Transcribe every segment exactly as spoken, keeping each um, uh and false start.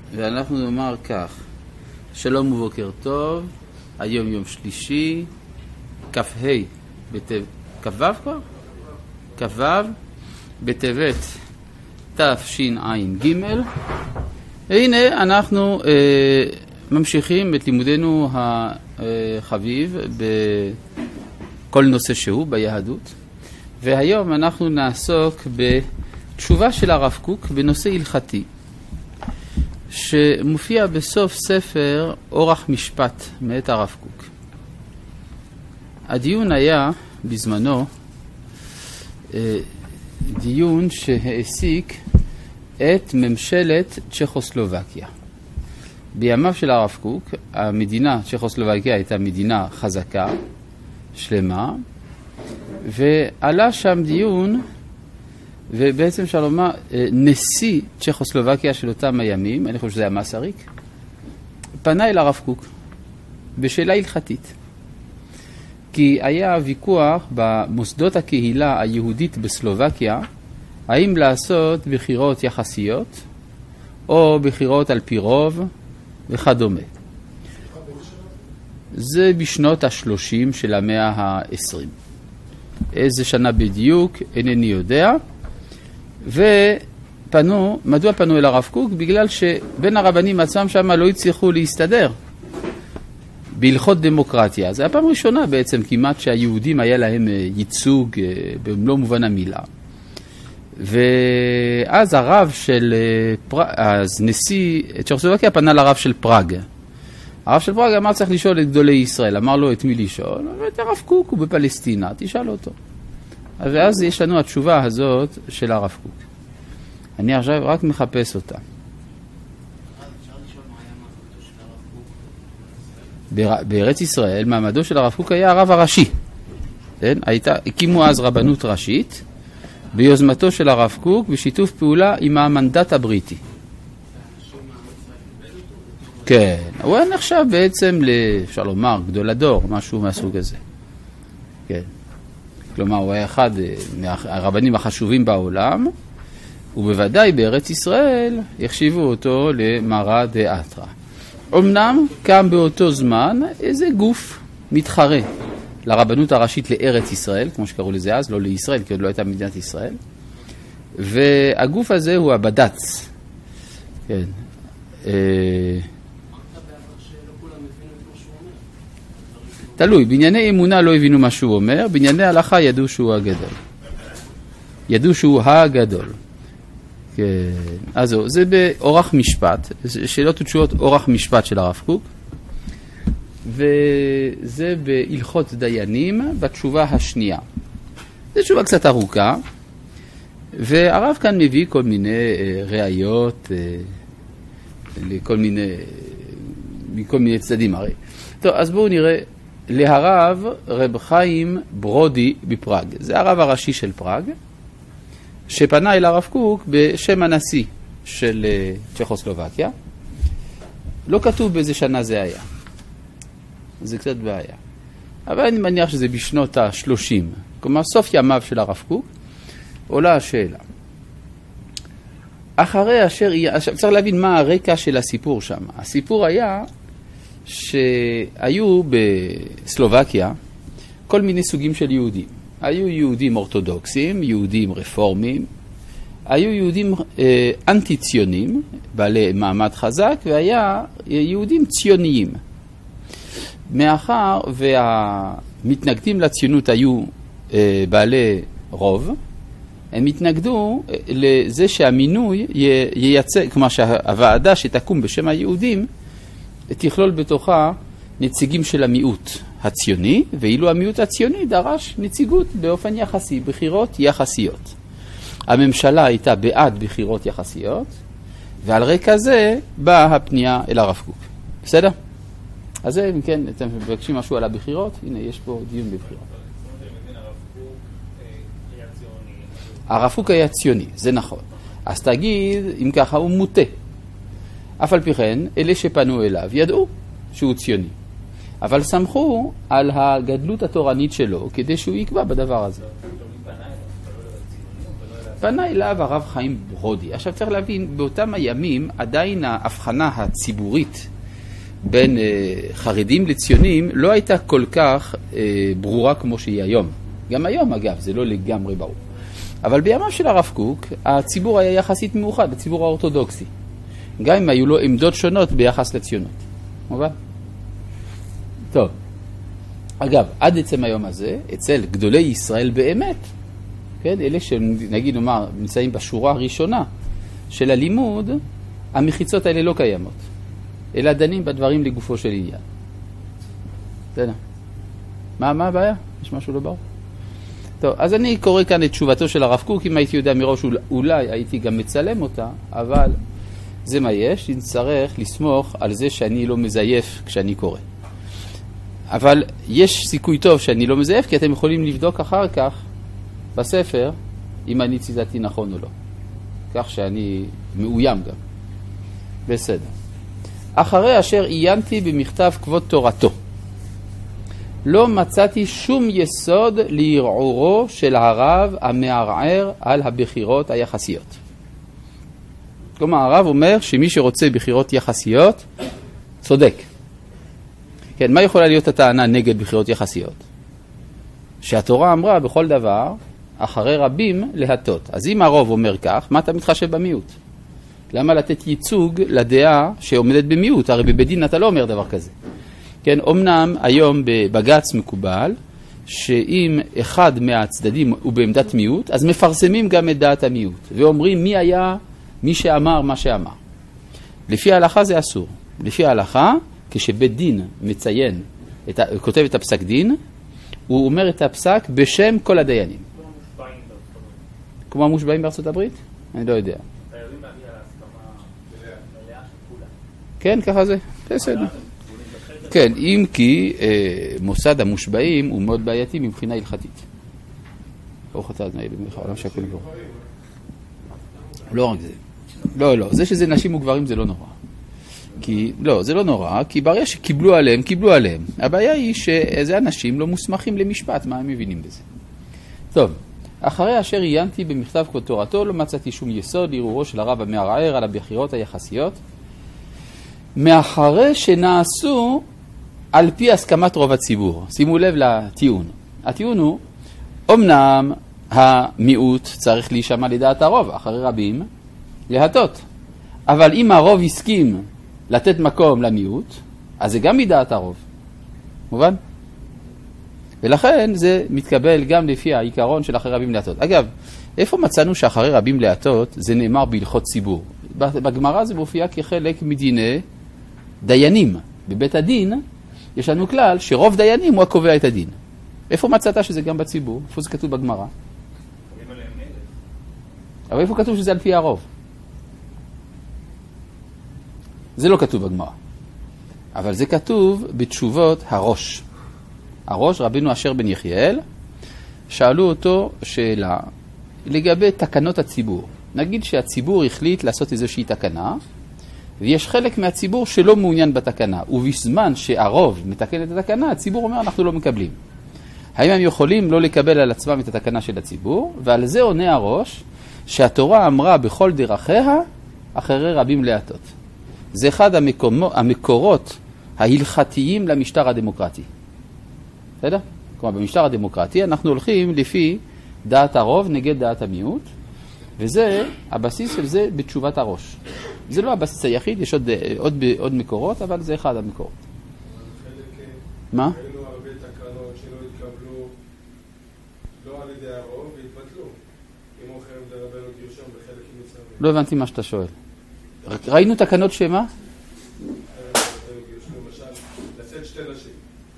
ואנחנו נאמר כך, שלום ובוקר טוב, היום יום שלישי, כ"ה בטבת, כ"ו כבר? כ"ו בטבת תשע"ג, והנה אנחנו אה, ממשיכים את לימודנו החביב בכל נושא שהוא ביהדות, והיום אנחנו נעסוק בתשובה של הרב קוק בנושא הלכתי, שמופיע בסוף ספר אורח משפט מאת הרב קוק. הדיון היה בזמנו דיון שהעסיק את ממשלת צ'כוסלובקיה. בימיו של הרב קוק, המדינה צ'כוסלובקיה הייתה מדינה חזקה, שלמה, ועלה שם דיון, ובעצם אפשר לומר, נשיא צ'כוסלובקיה של אותם הימים, אני חושב שזה היה מסריק, פנה אל הרב קוק בשאלה הלכתית. כי היה ויכוח במוסדות הקהילה היהודית בסלובקיה, האם לעשות בחירות יחסיות, או בחירות על פי רוב, וכדומה. זה בשנות השלושים של המאה העשרים. איזה שנה בדיוק, אינני יודע. ופנו, מדוע פנו אל הרב קוק? בגלל שבין הרבנים עצמם שם לא הצליחו להסתדר בהלכות דמוקרטיה. זה הפעם ראשונה בעצם כמעט שהיהודים היה להם ייצוג במלוא מובן המילה. ואז הרב של פראג, אז נשיא צ'כוסלובקיה פנה לרב של פראג. הרב של פראג אמר צריך לשאול את גדולי ישראל. אמר לו את מי לשאול? את הרב קוק, הוא בפלסטינה, תשאל אותו. ואז יש לנו התשובה הזאת של הרב קוק. אני עכשיו רק מחפש אותה. בארץ ישראל, מעמדו של הרב קוק היה הרב הראשי. הייתה, הקימו אז רבנות ראשית, ביוזמתו של הרב קוק, בשיתוף פעולה עם המנדט הבריטי. כן, הוא היה נחשב בעצם, אפשר לומר, גדול הדור, משהו מהסוג הזה. כן. כלומר, הוא היה אחד מהרבנים החשובים בעולם, ובוודאי בארץ ישראל יחשיבו אותו למרא דאתרא. אמנם קם באותו זמן איזה גוף מתחרה לרבנות הראשית לארץ ישראל, כמו שקראו לזה אז, לא לישראל, כי עוד לא הייתה מדינת ישראל. והגוף הזה הוא הבד"ץ. כן. תלוי, בענייני אמונה לא הבינו מה שהוא אומר, בענייני הלכה ידעו שהוא הגדול. ידעו שהוא הגדול. כן. אז זה באורח משפט, שאלות ותשובות אורח משפט של הרב קוק, וזה בהלכות דיינים בתשובה השנייה. זו תשובה קצת ארוכה, והרב כאן מביא כל מיני ראיות, לכל מיני, מכל מיני צדדים הרי. טוב, אז בואו נראה. להרב רב חיים ברודי בפראג. זה הרב הראשי של פראג, שפנה אל הרב קוק בשם הנשיא של צ'כוסלובקיה. לא כתוב באיזה שנה זה היה. זה קצת בעיה. אבל אני מניח שזה בשנות ה-שלושים. כלומר, סוף ימיו של הרב קוק, עולה השאלה. אחרי אשר... עכשיו, צריך להבין מה הרקע של הסיפור שם. הסיפור היה שהיו בסלובקיה כל מיני סוגים של יהודים. היו יהודים אורתודוקסים, יהודים רפורמים, היו יהודים אה, אנטי-ציונים, בעלי מעמד חזק, והיה יהודים ציוניים. מאחר והמתנגדים לציונות היו אה, בעלי רוב, הם התנגדו לזה שהמינוי ייצג, כלומר שהוועדה שתקום בשם היהודים, תכלול בתוכה נציגים של המיעוט הציוני, ואילו המיעוט הציוני דרש נציגות באופן יחסי, בחירות יחסיות. הממשלה הייתה בעד בחירות יחסיות, ועל רקע זה באה הפנייה אל הרב קוק. בסדר? אז זה, אם כן, אתם מבקשים משהו על הבחירות? הנה, יש פה דיון בבחירות. הרב קוק היה ציוני, זה נכון. אז תגיד, אם ככה הוא מוטה. אף על פי כן, אלה שפנו אליו ידעו שהוא ציוני. אבל סמכו על הגדלות התורנית שלו כדי שהוא יקבע בדבר הזה. פנה אליו הרב חיים ברודי. עכשיו צריך להבין, באותם הימים עדיין ההבחנה הציבורית בין אה, חרדים לציונים לא הייתה כל כך אה, ברורה כמו שהיא היום. גם היום אגב, זה לא לגמרי ברור. אבל בימיו של הרב קוק, הציבור היה יחסית מאוחד, הציבור האורתודוקסי. גם אם היו לו עמדות שונות ביחס לציונות. מובן? טוב. אגב, עד עצם היום הזה, אצל גדולי ישראל באמת, כן, אלה שנגיד נאמר, נמצאים בשורה הראשונה של הלימוד, המחיצות האלה לא קיימות. אלא דנים בדברים לגופו של עניין. בסדר. מה, מה הבעיה? יש משהו לא ברור? טוב, אז אני קורא כאן את תשובתו של הרב קוק, אם הייתי יודע מראש אולי הייתי גם מצלם אותה, אבל זה מה יש, נצטרך לסמוך על זה שאני לא מזייף כשאני קורא. אבל יש סיכוי טוב שאני לא מזייף, כי אתם יכולים לבדוק אחר כך בספר אם אני ציטטתי נכון או לא. כך שאני מאוים גם. בסדר. אחרי אשר עיינתי במכתב כבוד תורתו, לא מצאתי שום יסוד לערעורו של הרב המערער על הבחירות היחסיות. כלומר, הרב אומר שמי שרוצה בחירות יחסיות, צודק. כן, מה יכולה להיות הטענה נגד בחירות יחסיות? שהתורה אמרה בכל דבר, אחרי רבים להטות. אז אם הרוב אומר כך, מה אתה מתחשב במיעוט? למה לתת ייצוג לדעה שעומדת במיעוט? הרי בבית דין אתה לא אומר דבר כזה. כן, אמנם היום בבג"ץ מקובל, שאם אחד מהצדדים הוא בעמדת מיעוט, אז מפרסמים גם את דעת המיעוט, ואומרים מי היה מי שאמר מה שאמר. לפי ההלכה זה אסור. לפי ההלכה, כשבית דין מציין, את, כותב את הפסק דין, הוא אומר את הפסק בשם כל הדיינים. כמו המושבעים בארצות הברית? אני לא יודע. כן, ככה זה. בסדר. כן, אם כי אה, מוסד המושבעים הוא מאוד בעייתי מבחינה הלכתית. ברוך אתה אדוני אלוהינו העולם שהכל ברוך. לא רק זה. לא, לא. זה שזה נשים וגברים זה לא נורא. כי, לא, זה לא נורא, כי ברגע שקיבלו עליהם, קיבלו עליהם. הבעיה היא שאיזה אנשים לא מוסמכים למשפט, מה הם מבינים בזה. טוב, אחרי אשר עיינתי במכתב כבוד תורתו, לא מצאתי שום יסוד לערעורו של הרב המערער על הבחירות היחסיות, מאחרי שנעשו על פי הסכמת רוב הציבור. שימו לב לטיעון. הטיעון הוא, אמנם המיעוט צריך להישמע לדעת הרוב, אחרי רבים, להטות. אבל אם הרוב הסכים לתת מקום למיעוט, אז זה גם מדעת הרוב. מובן? ולכן זה מתקבל גם לפי העיקרון של אחרי רבים להטות. אגב, איפה מצאנו שאחרי רבים להטות זה נאמר בהלכות ציבור? בגמרא זה מופיע כחלק מדיני דיינים. בבית הדין יש לנו כלל שרוב דיינים הוא הקובע את הדין. איפה מצאת שזה גם בציבור? איפה זה כתוב בגמרא? אבל איפה כתוב שזה על פי הרוב? זה לא כתוב בגמרא. אבל זה כתוב בתשובות הראש. הראש, רבינו אשר בן יחיאל, שאלו אותו שאלה לגבי תקנות הציבור. נגיד שהציבור החליט לעשות איזושהי תקנה, ויש חלק מהציבור שלא מעוניין בתקנה, ובזמן שהרוב מתקן את התקנה, הציבור אומר אנחנו לא מקבלים. האם הם יכולים לא לקבל על עצמם את התקנה של הציבור? ועל זה עונה הראש שהתורה אמרה בכל דרכיה אחרי רבים להטות. זה אחד המקומות, המקורות ההלכתיים למשטר הדמוקרטי. בסדר? כלומר, במשטר הדמוקרטי אנחנו הולכים לפי דעת הרוב נגד דעת המיעוט, וזה, הבסיס של זה בתשובת הראש. זה לא הבסיס היחיד, יש עוד, עוד, עוד מקורות, אבל זה אחד המקורות. מה? היינו הרבה תקנות שלא התקבלו, לא על ידי הרוב, והתבטלו. אם אוכלם דרבנו גירשם בחלק מצרים. לא הבנתי מה שאתה שואל. ראינו תקנות שמה? למשל, לשאת שתי נשים.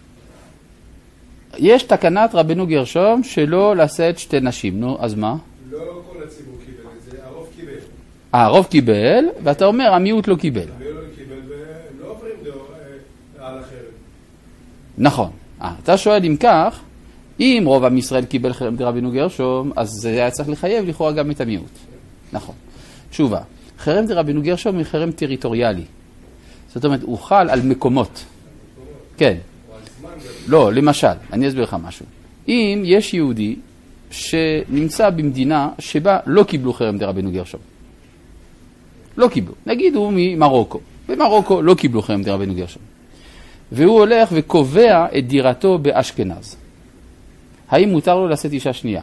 יש תקנת רבנו גרשום שלא לשאת שתי נשים. נו, אז מה? לא כל הציבור קיבל את זה, הרוב קיבל. הרוב קיבל, ואתה אומר, המיעוט לא קיבל. המיעוט לא קיבל, והם לא עוברים על אחרת. נכון. אתה שואל אם כך, אם רוב עם ישראל קיבל חרם דרבנו גרשום, אז זה היה צריך לחייב לכאורה גם את המיעוט. נכון. תשובה. חרם דרבנו גרשום הוא חרם טריטוריאלי. זאת אומרת, הוא חל על מקומות. כן. לא, למשל, אני אסביר לך משהו. אם יש יהודי שנמצא במדינה שבה לא קיבלו חרם דרבנו גרשום. לא קיבלו. נגיד הוא ממרוקו. במרוקו לא קיבלו חרם דרבנו גרשום. והוא הולך וקובע את דירתו באשכנז. האם מותר לו לשאת אישה שנייה?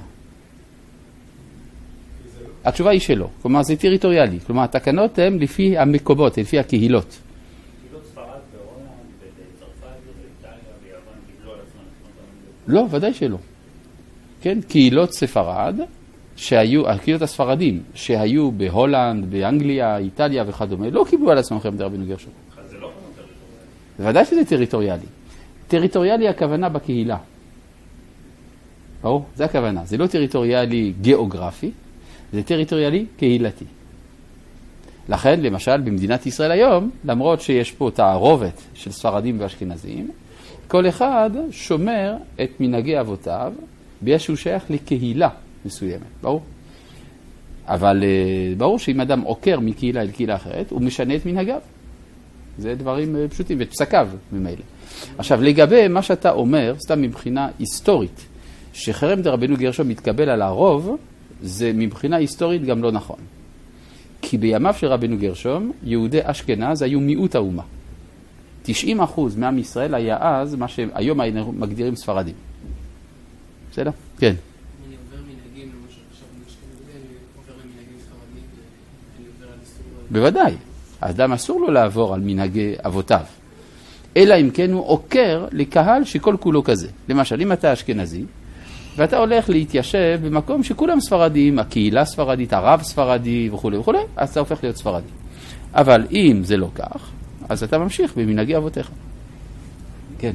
התשובה היא שלא. כלומר, זה טריטוריאלי. כלומר, התקנות הן לפי המקומות, לפי הקהילות. קהילות ספרד והולנד, בצרפת, באיטליה, ביוון, קיבלו על עצמם. לא, ודאי שלא. כן, קהילות ספרד, שהיו, הקהילות הספרדים, שהיו בהולנד, באנגליה, איטליה וכדומה, לא קיבלו על עצמם חרם דרבנו גרשום. זה לא טריטוריאלי. ודאי שזה טריטוריאלי. טריטוריאלי הכוונה בקהילה. ברור? זה הכוונה. זה לא טריטוריאלי גיאוגרפי, זה טריטוריאלי קהילתי. לכן, למשל, במדינת ישראל היום, למרות שיש פה תערובת של ספרדים ואשכנזים, כל אחד שומר את מנהגי אבותיו, בגלל שהוא שייך לקהילה מסוימת, ברור? אבל ברור שאם אדם עוקר מקהילה אל קהילה אחרת, הוא משנה את מנהגיו. זה דברים פשוטים, ואת פסקיו ממילא. עכשיו, לגבי מה שאתה אומר, סתם מבחינה היסטורית, שחרם דרבנו גרשום מתקבל על הרוב, זה מבחינה היסטורית גם לא נכון. כי בימיו של רבנו גרשום, יהודי אשכנז היו מיעוט האומה. תשעים אחוז מעם ישראל היה אז מה שהיום היינו מגדירים ספרדים. בסדר? כן. אני עובר מנהגים, למשל עכשיו משכנזי, אני עובר למנהגים ספרדים, אני עובר על איסור... בוודאי. האדם אסור לו לעבור על מנהגי אבותיו. אלא אם כן הוא עוקר לקהל שכל כולו כזה. למשל, אם אתה אשכנזי, ואתה הולך להתיישב במקום שכולם ספרדים, הקהילה ספרדית, הרב ספרדי וכו' וכו', אז אתה הופך להיות ספרדי. אבל אם זה לא כך, אז אתה ממשיך במנהגי אבותיך. כן.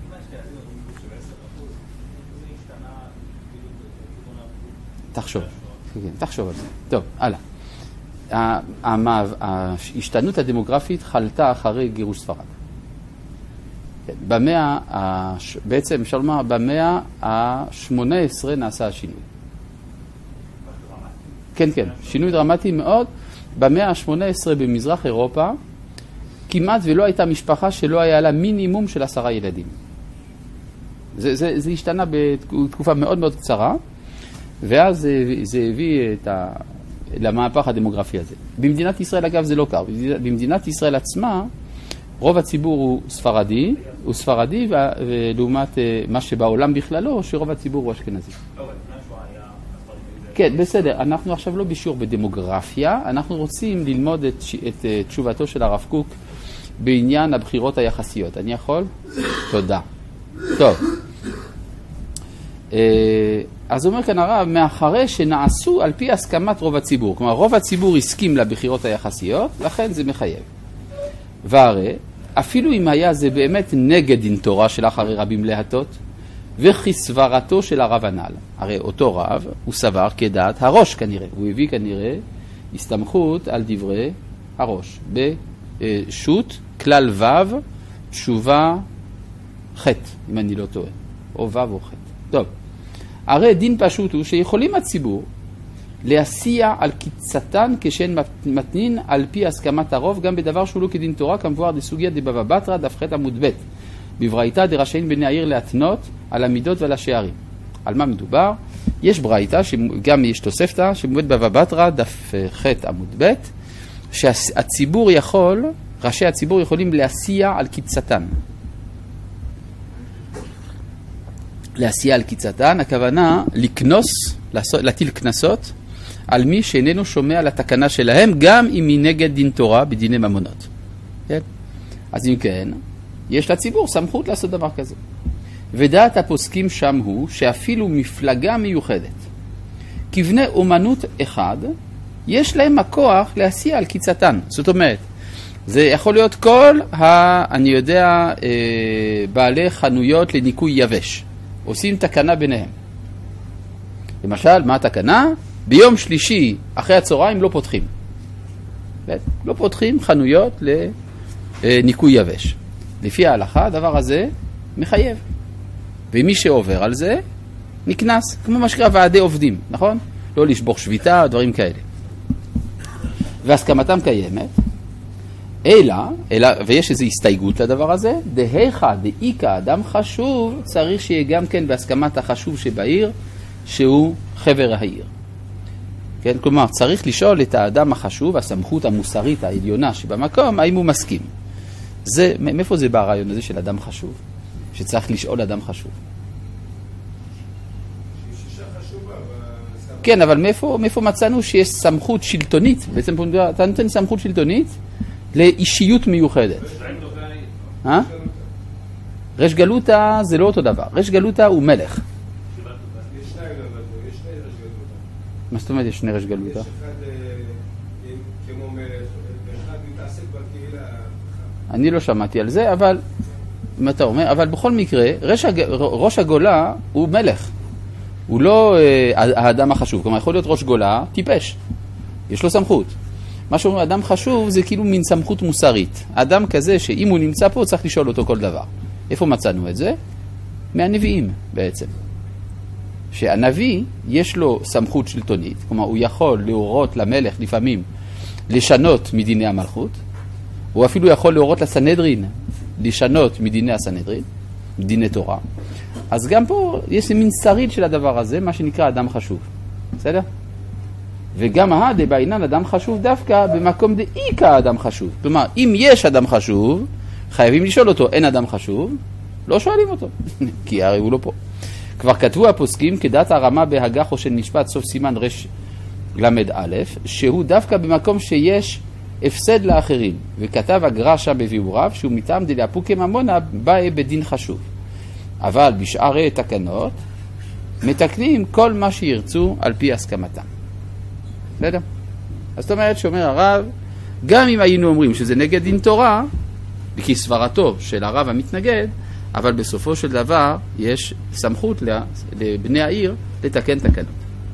תחשוב. כן, תחשוב על זה. טוב, הלאה. ההשתנות הדמוגרפית חלתה אחרי גירוש ספרד. במאה, בעצם אפשר לומר, במאה ה-שמונה עשרה נעשה השינוי. כן, כן, שינוי דרמטי מאוד. במאה ה-שמונה עשרה במזרח אירופה, כמעט ולא הייתה משפחה שלא היה לה מינימום של עשרה ילדים. זה, זה, זה השתנה בתקופה מאוד מאוד קצרה, ואז זה, זה הביא את ה, למהפך הדמוגרפי הזה. במדינת ישראל, אגב, זה לא קר. במדינת ישראל עצמה, רוב הציבור הוא ספרדי, הוא ספרדי, ולעומת מה שבעולם בכללו, שרוב הציבור הוא אשכנזי. כן, בסדר. אנחנו עכשיו לא בשיעור בדמוגרפיה, אנחנו רוצים ללמוד את, את תשובתו של הרב קוק בעניין הבחירות היחסיות. אני יכול? תודה. טוב. אז אומר כאן הרב, מאחרי שנעשו על פי הסכמת רוב הציבור. כלומר, רוב הציבור הסכים לבחירות היחסיות, לכן זה מחייב. והרי, אפילו אם היה זה באמת נגד דין תורה של אחרי רבים להטות, וכי סברתו של הרב הנ"ל. הרי אותו רב, הוא סבר כדעת הראש כנראה. הוא הביא כנראה הסתמכות על דברי הראש. בשו"ת, כלל ו', תשובה ח', אם אני לא טועה. או ו' או ח'. טוב. הרי דין פשוט הוא שיכולים הציבור להסיע על קיצתן כשהן מתנין על פי הסכמת הרוב, גם בדבר שהוא לא כדין תורה, כמבואר דסוגיה דבבא בתרא, דף ח' עמוד ב'. בברייתא דרשאין בני העיר להתנות על המידות ועל השערים. על מה מדובר? יש ברייתא, גם יש תוספתא, שמובאת בבבא בתרא, דף ח' עמוד ב', שהציבור יכול, ראשי הציבור יכולים להסיע על קיצתן. להסיע על קיצתן, הכוונה לקנוס, להטיל קנסות, על מי שאיננו שומע לתקנה שלהם, גם אם היא נגד דין תורה בדיני ממונות. כן? אז אם כן, יש לציבור סמכות לעשות דבר כזה. ודעת הפוסקים שם הוא שאפילו מפלגה מיוחדת, כבני אומנות אחד, יש להם הכוח להסיע על קיצתן. זאת אומרת, זה יכול להיות כל, ה, אני יודע, בעלי חנויות לניקוי יבש. עושים תקנה ביניהם. למשל, מה התקנה? ביום שלישי, אחרי הצהריים, לא פותחים. לא פותחים חנויות לניקוי יבש. לפי ההלכה, הדבר הזה מחייב. ומי שעובר על זה, נקנס. כמו מה שקרה ועדי עובדים, נכון? לא לשבור שביתה, דברים כאלה. והסכמתם קיימת, אלא, אלא, ויש איזו הסתייגות לדבר הזה, דהיכא דאיכא אדם חשוב, צריך שיהיה גם כן בהסכמת החשוב שבעיר, שהוא חבר העיר. כן? כלומר, צריך לשאול את האדם החשוב, הסמכות המוסרית העליונה שבמקום, האם הוא מסכים. זה, מאיפה זה בא הרעיון הזה של אדם חשוב? שצריך לשאול אדם חשוב. כן, אבל מאיפה, מאיפה מצאנו שיש סמכות שלטונית? בעצם אתה נותן סמכות שלטונית לאישיות מיוחדת. אה? רש גלותה זה לא אותו דבר. רש גלותה הוא מלך. מה זאת אומרת יש שני רש גלותה? יש אחד כמו מלך, ואחד מתעסק בקהילה. אני לא שמעתי על זה, אבל מה אתה אומר? אבל בכל מקרה, ראש, הג... ראש הגולה הוא מלך. הוא לא אה, האדם החשוב. כלומר, יכול להיות ראש גולה טיפש. יש לו סמכות. מה שאומרים, אדם חשוב זה כאילו מין סמכות מוסרית. אדם כזה שאם הוא נמצא פה צריך לשאול אותו כל דבר. איפה מצאנו את זה? מהנביאים בעצם. שהנביא יש לו סמכות שלטונית. כלומר, הוא יכול להורות למלך לפעמים לשנות מדיני המלכות. הוא אפילו יכול להורות לסנהדרין לשנות מדיני הסנהדרין, מדיני תורה. אז גם פה יש מין שריד של הדבר הזה, מה שנקרא אדם חשוב. בסדר? וגם ההדה בעינן אדם חשוב דווקא במקום דאיקה אדם חשוב. כלומר, אם יש אדם חשוב, חייבים לשאול אותו, אין אדם חשוב, לא שואלים אותו, כי הרי הוא לא פה. כבר כתבו הפוסקים כדעת הרמה בהגח או של משפט סוף סימן רש למד א', שהוא דווקא במקום שיש הפסד לאחרים, וכתב הגרשה בביאוריו שהוא מטעם דלאפוקי ממונה בא בדין חשוב. אבל בשאר תקנות מתקנים כל מה שירצו על פי הסכמתם. בסדר? אז זאת אומרת שאומר הרב, גם אם היינו אומרים שזה נגד דין תורה, כי סברתו של הרב המתנגד, אבל בסופו של דבר יש סמכות לבני העיר לתקן תקנות.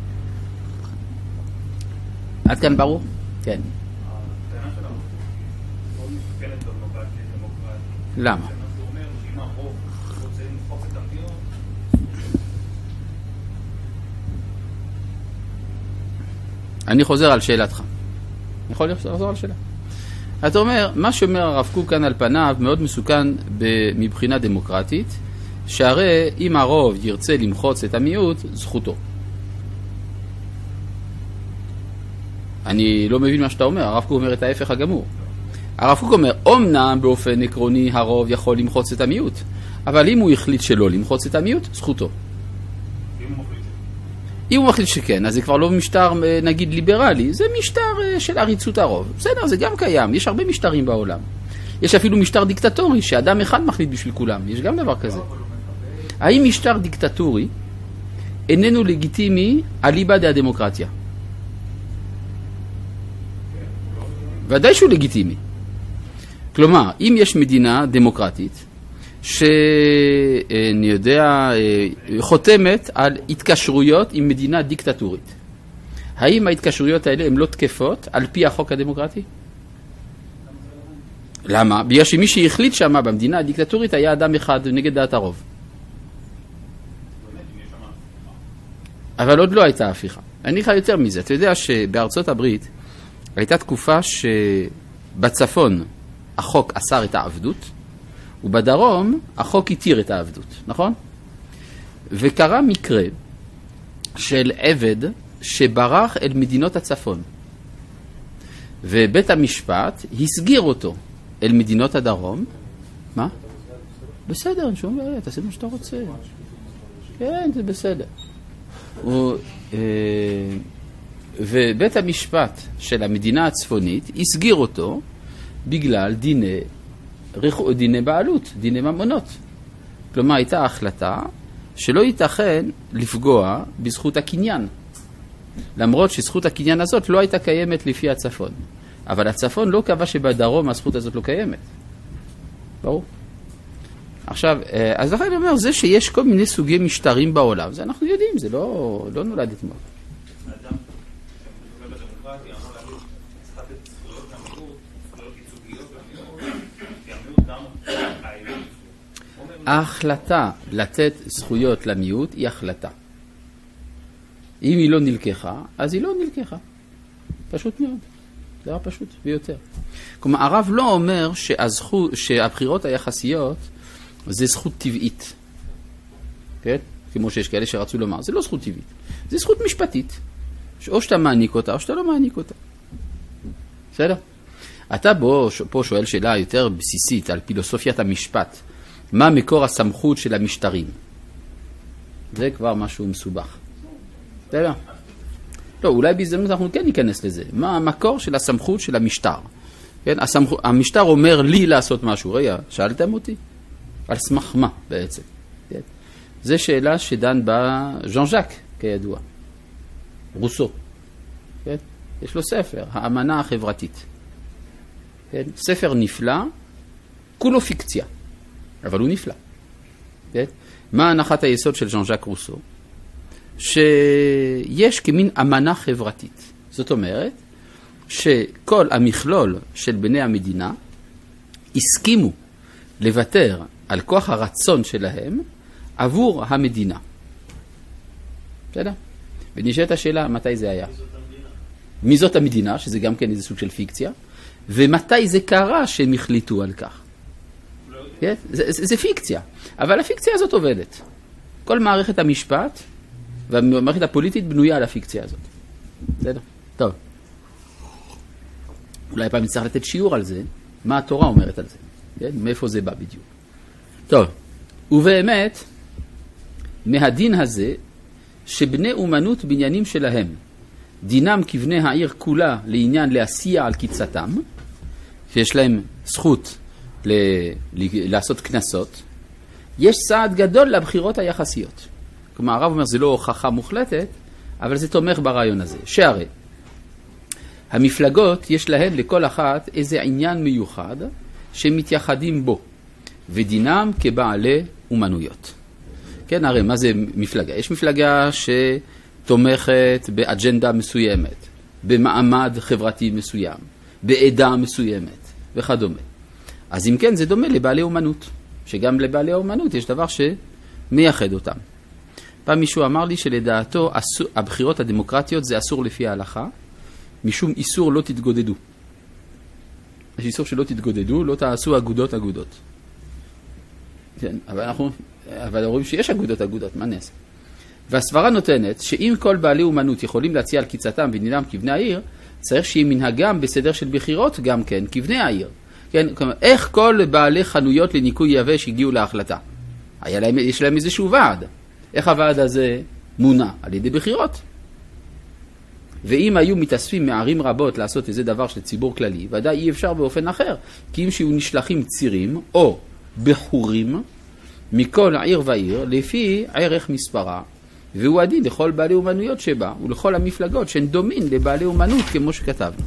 עד כאן ברור? כן. למה? אני חוזר על שאלתך. אני יכול לחזור על שאלה. אתה אומר, מה שאומר הרב קוק כאן על פניו מאוד מסוכן מבחינה דמוקרטית, שהרי אם הרוב ירצה למחוץ את המיעוט, זכותו. אני לא מבין מה שאתה אומר, הרב קוק אומר את ההפך הגמור. הרב קוק אומר, אומנם באופן עקרוני הרוב יכול למחוץ את המיעוט, אבל אם הוא החליט שלא למחוץ את המיעוט, זכותו. אם הוא מחליט שכן, אז זה כבר לא משטר, נגיד, ליברלי, זה משטר של עריצות הרוב. בסדר, זה גם קיים, יש הרבה משטרים בעולם. יש אפילו משטר דיקטטורי, שאדם אחד מחליט בשביל כולם, יש גם דבר כזה. האם משטר דיקטטורי איננו לגיטימי אליבא דהדמוקרטיה? ודאי שהוא לגיטימי. כלומר, אם יש מדינה דמוקרטית, שאני יודע, חותמת על התקשרויות עם מדינה דיקטטורית. האם ההתקשרויות האלה הן לא תקפות על פי החוק הדמוקרטי? למה? בגלל שמי שהחליט שמה במדינה הדיקטטורית היה אדם אחד נגד דעת הרוב. אבל עוד לא הייתה הפיכה. אני אגיד לך יותר מזה. אתה יודע שבארצות הברית הייתה תקופה שבצפון החוק אסר את העבדות, ובדרום החוק התיר את העבדות, נכון? וקרה מקרה של עבד שברח אל מדינות הצפון, ובית המשפט הסגיר אותו אל מדינות הדרום. מה? בסדר, אין שום בעיה, תעשה מה שאתה רוצה. כן, זה בסדר. הוא, אה, ובית המשפט של המדינה הצפונית הסגיר אותו בגלל דיני דיני בעלות, דיני ממונות. כלומר, הייתה החלטה שלא ייתכן לפגוע בזכות הקניין. למרות שזכות הקניין הזאת לא הייתה קיימת לפי הצפון. אבל הצפון לא קבע שבדרום הזכות הזאת לא קיימת. ברור? עכשיו, אז לכן אני אומר, זה שיש כל מיני סוגי משטרים בעולם, זה אנחנו יודעים, זה לא, לא נולד אתמול. אדם שמדבר בדמוקרטיה, אמור להגיד, צריך לתת זכויות למיעוט, זכויות ייצוגיות למיעוט, כי המיעוט גם העילות. ההחלטה לתת זכויות למיעוט היא החלטה. אם היא לא נלקחה, אז היא לא נלקחה. פשוט מאוד. זה היה פשוט ביותר. כלומר, הרב לא אומר שהזכות, שהבחירות היחסיות זה זכות טבעית. כן? כמו שיש כאלה שרצו לומר, זה לא זכות טבעית, זה זכות משפטית, או שאתה מעניק אותה או שאתה לא מעניק אותה. בסדר? אתה בו, פה שואל שאלה יותר בסיסית על פילוסופיית המשפט, מה מקור הסמכות של המשטרים? זה כבר משהו מסובך. בסדר? לא, אולי בהזדמנות אנחנו כן ניכנס לזה. מה המקור של הסמכות של המשטר? כן? הסמכות, המשטר אומר לי לעשות משהו. רגע, שאלתם אותי? על סמך מה בעצם? כן? זו שאלה שדן בה ז'אן ז'אק, כידוע. רוסו. כן? יש לו ספר, האמנה החברתית. כן? ספר נפלא, כולו פיקציה, אבל הוא נפלא. כן? מה הנחת היסוד של ז'אן ז'אק רוסו? שיש כמין אמנה חברתית. זאת אומרת, שכל המכלול של בני המדינה הסכימו לוותר על כוח הרצון שלהם עבור המדינה. בסדר? ונשאלת השאלה, מתי זה היה? מי זאת המדינה, שזה גם כן איזה סוג של פיקציה, ומתי זה קרה שהם החליטו על כך. כן? זה, זה, זה פיקציה, אבל הפיקציה הזאת עובדת. כל מערכת המשפט והמערכת הפוליטית בנויה על הפיקציה הזאת. בסדר? טוב. אולי פעם נצטרך לתת שיעור על זה, מה התורה אומרת על זה. כן? מאיפה זה בא בדיוק. טוב. ובאמת, מהדין הזה, שבני אומנות בניינים שלהם, דינם כבני העיר כולה לעניין להסיע על קיצתם, שיש להם זכות ל... לעשות כנסות, יש סעד גדול לבחירות היחסיות. כלומר, הרב אומר, זה לא הוכחה מוחלטת, אבל זה תומך ברעיון הזה. שהרי, המפלגות יש להן לכל אחת איזה עניין מיוחד שמתייחדים בו, ודינם כבעלי אומנויות. כן, הרי מה זה מפלגה? יש מפלגה שתומכת באג'נדה מסוימת, במעמד חברתי מסוים, בעדה מסוימת וכדומה. אז אם כן, זה דומה לבעלי אומנות, שגם לבעלי האומנות יש דבר שמייחד אותם. פעם מישהו אמר לי שלדעתו אסור, הבחירות הדמוקרטיות זה אסור לפי ההלכה, משום איסור לא תתגודדו. יש איסור שלא תתגודדו, לא תעשו אגודות אגודות. כן, אבל אנחנו, אבל רואים שיש אגודות אגודות, מה נעשה? והסברה נותנת שאם כל בעלי אומנות יכולים להציע על קיצתם ודינם כבני העיר, צריך שיהיה מנהגם בסדר של בחירות גם כן, כבני העיר. כן, כלומר, איך כל בעלי חנויות לניקוי יבש הגיעו להחלטה? היה להם, יש להם איזשהו ועד. איך הוועד הזה מונה? על ידי בחירות. ואם היו מתאספים מערים רבות לעשות איזה דבר של ציבור כללי, ודאי אי אפשר באופן אחר, כי אם שיהיו נשלחים צירים או בחורים מכל עיר ועיר, לפי ערך מספרה, והוא הדין לכל בעלי אומנויות שבה, ולכל המפלגות שהן דומין לבעלי אומנות כמו שכתבנו.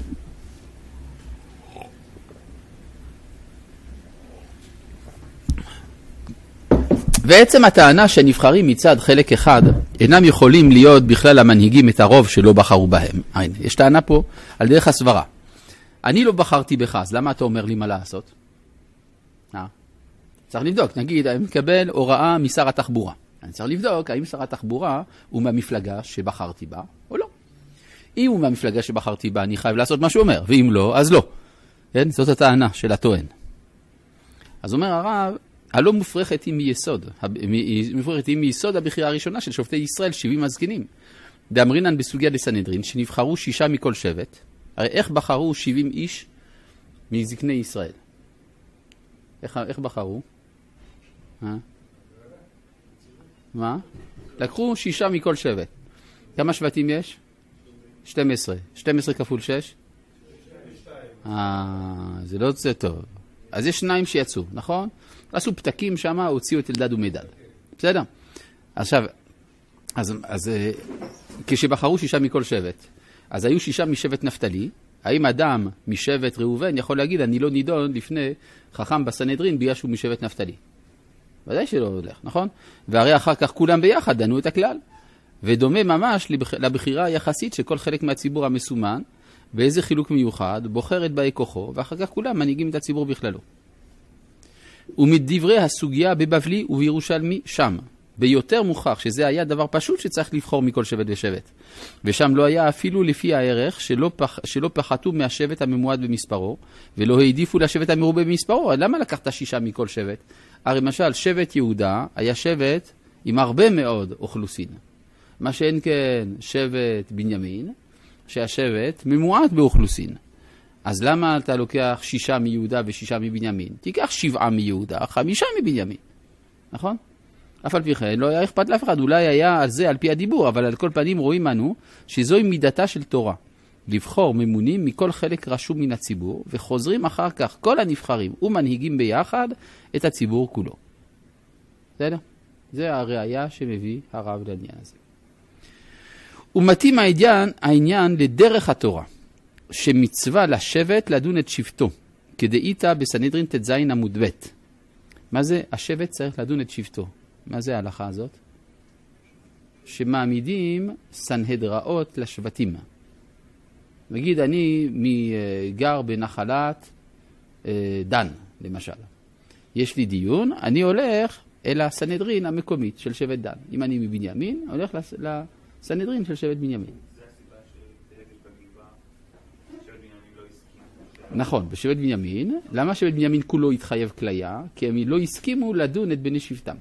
ועצם הטענה שהנבחרים מצד חלק אחד אינם יכולים להיות בכלל המנהיגים את הרוב שלא בחרו בהם. הנה, יש טענה פה על דרך הסברה. אני לא בחרתי בך, אז למה אתה אומר לי מה לעשות? אה? צריך לבדוק, נגיד, אני מקבל הוראה משר התחבורה. אני צריך לבדוק האם שר התחבורה הוא מהמפלגה שבחרתי בה או לא. אם הוא מהמפלגה שבחרתי בה, אני חייב לעשות מה שהוא אומר, ואם לא, אז לא. כן? זאת הטענה של הטוען. אז אומר הרב, הלא מופרכת היא מיסוד, מופרכת היא מיסוד הבחירה הראשונה של שופטי ישראל, שבעים הזקנים. דאמרינן בסוגיה דסנהדרין, שנבחרו שישה מכל שבט. הרי איך בחרו שבעים איש מזקני ישראל? איך, איך בחרו? אה? מה? לקחו שישה מכל שבט. כמה שבטים יש? שתים עשרה. שתים עשרה כפול שש? אה, זה לא יוצא טוב. אז יש שניים שיצאו, נכון? עשו פתקים שם, הוציאו את אלדד ומדד. בסדר? עכשיו, אז, אז כשבחרו שישה מכל שבט, אז היו שישה משבט נפתלי. האם אדם משבט ראובן יכול להגיד, אני לא נידון לפני חכם בסנהדרין בגלל שהוא משבט נפתלי? ודאי שלא הולך, נכון? והרי אחר כך כולם ביחד דנו את הכלל. ודומה ממש לבחירה היחסית שכל חלק מהציבור המסומן, באיזה חילוק מיוחד, בוחר את באי כוחו, ואחר כך כולם מנהיגים את הציבור בכללו. ומדברי הסוגיה בבבלי ובירושלמי שם, ביותר מוכח שזה היה דבר פשוט שצריך לבחור מכל שבט ושבט. ושם לא היה אפילו לפי הערך שלא, פח, שלא פחתו מהשבט הממועד במספרו, ולא העדיפו לשבט המרובה במספרו. למה לקחת שישה מכל שבט? הרי למשל, שבט יהודה היה שבט עם הרבה מאוד אוכלוסין. מה שאין כן שבט בנימין, שהשבט ממועט באוכלוסין. אז למה אתה לוקח שישה מיהודה ושישה מבנימין? תיקח שבעה מיהודה, חמישה מבנימין. נכון? אף על פי כן, לא היה אכפת לאף אחד, אולי היה על זה על פי הדיבור, אבל על כל פנים רואים אנו שזוהי מידתה של תורה. לבחור ממונים מכל חלק רשום מן הציבור, וחוזרים אחר כך כל הנבחרים ומנהיגים ביחד את הציבור כולו. בסדר? זה הראיה שמביא הרב לעניין הזה. ומתאים העניין, העניין לדרך התורה, שמצווה לשבט לדון את שבטו, כדאיתה בסנהדרין תז עמוד ב'. מה זה? השבט צריך לדון את שבטו. מה זה ההלכה הזאת? שמעמידים סנהדראות לשבטים. נגיד, אני גר בנחלת דן, למשל. יש לי דיון, אני הולך אל הסנהדרין המקומית של שבט דן. אם אני מבנימין, הולך לסנהדרין של שבט בנימין. זה הסיבה שדלגת בגבעה, שבט בנימין לא הסכים. נכון, בשבט בנימין. למה שבט בנימין כולו התחייב כליה? כי הם לא הסכימו לדון את בני שבטם.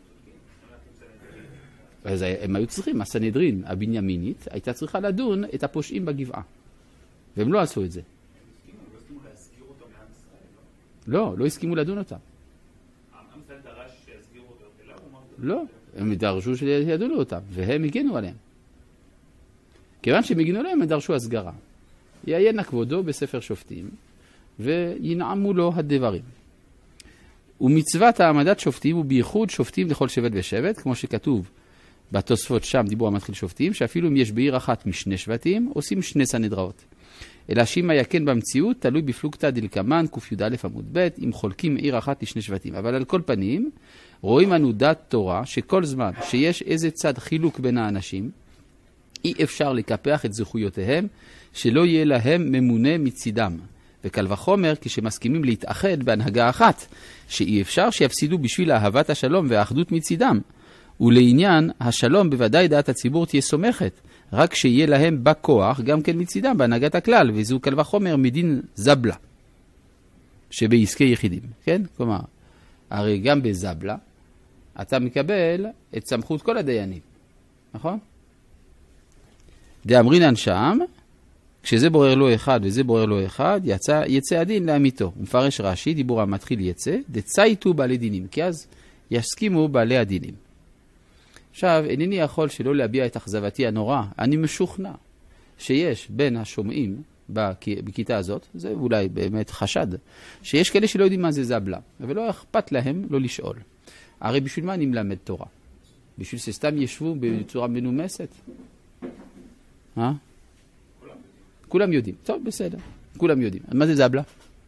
אז הם היו צריכים, הסנהדרין הבנימינית הייתה צריכה לדון את הפושעים בגבעה. והם לא עשו את זה. הם לא הסכימו להסגיר אותם לעם ישראל? לא, לא הסכימו לדון אותם. עם ישראל דרש שיסגירו אותו אליו? לא, הם דרשו שידונו אותם, והם הגנו עליהם. כיוון שהם הגנו עליהם, הם דרשו הסגרה. יעיין כבודו בספר שופטים, וינעמו לו הדברים. ומצוות העמדת שופטים, ובייחוד שופטים לכל שבט ושבט, כמו שכתוב בתוספות שם, דיבור המתחיל שופטים, שאפילו אם יש בעיר אחת משני שבטים, עושים שני סנהדראות. אלא שאם היה כן במציאות, תלוי בפלוגתא דלקמן, ק"יא עמוד ב', אם חולקים עיר אחת לשני שבטים. אבל על כל פנים, רואים אנו דת תורה, שכל זמן שיש איזה צד חילוק בין האנשים, אי אפשר לקפח את זכויותיהם, שלא יהיה להם ממונה מצידם. וקל וחומר, כשמסכימים להתאחד בהנהגה אחת, שאי אפשר שיפסידו בשביל אהבת השלום והאחדות מצידם. ולעניין השלום בוודאי דעת הציבור תהיה סומכת, רק שיהיה להם בכוח גם כן מצידם בהנהגת הכלל, וזו קל וחומר מדין זבלה, שבעסקי יחידים, כן? כלומר, הרי גם בזבלה, אתה מקבל את סמכות כל הדיינים, נכון? דאמרינן שם, כשזה בורר לו אחד וזה בורר לו אחד, יצא, יצא הדין לאמיתו. ומפרש רש"י, דיבור המתחיל יצא, דצייתו בעלי דינים, כי אז יסכימו בעלי הדינים. עכשיו, אינני יכול שלא להביע את אכזבתי הנורא. אני משוכנע שיש בין השומעים בכיתה הזאת, זה אולי באמת חשד, שיש כאלה שלא יודעים מה זה זבלה, ולא אכפת להם לא לשאול. הרי בשביל מה אני מלמד תורה? בשביל שסתם ישבו בצורה מנומסת? אה? כולם יודעים. טוב, בסדר. כולם יודעים. מה זה זבלה?